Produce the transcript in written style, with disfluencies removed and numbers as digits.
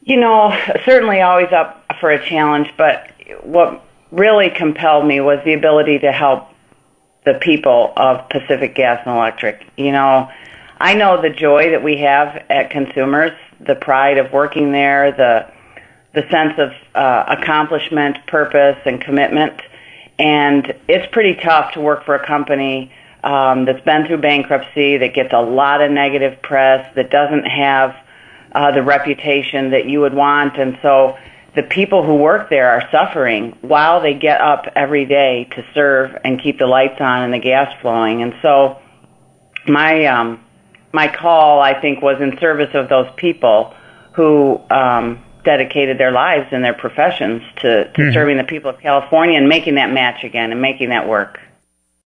Certainly always up for a challenge, but what really compelled me was the ability to help the people of Pacific Gas and Electric. I know the joy that we have at Consumers, the pride of working there, the sense of accomplishment, purpose, and commitment. And it's pretty tough to work for a company that's been through bankruptcy, that gets a lot of negative press, that doesn't have the reputation that you would want. And so the people who work there are suffering while they get up every day to serve and keep the lights on and the gas flowing. And so my call, I think, was in service of those people who dedicated their lives and their professions to serving the people of California and making that match again and making that work.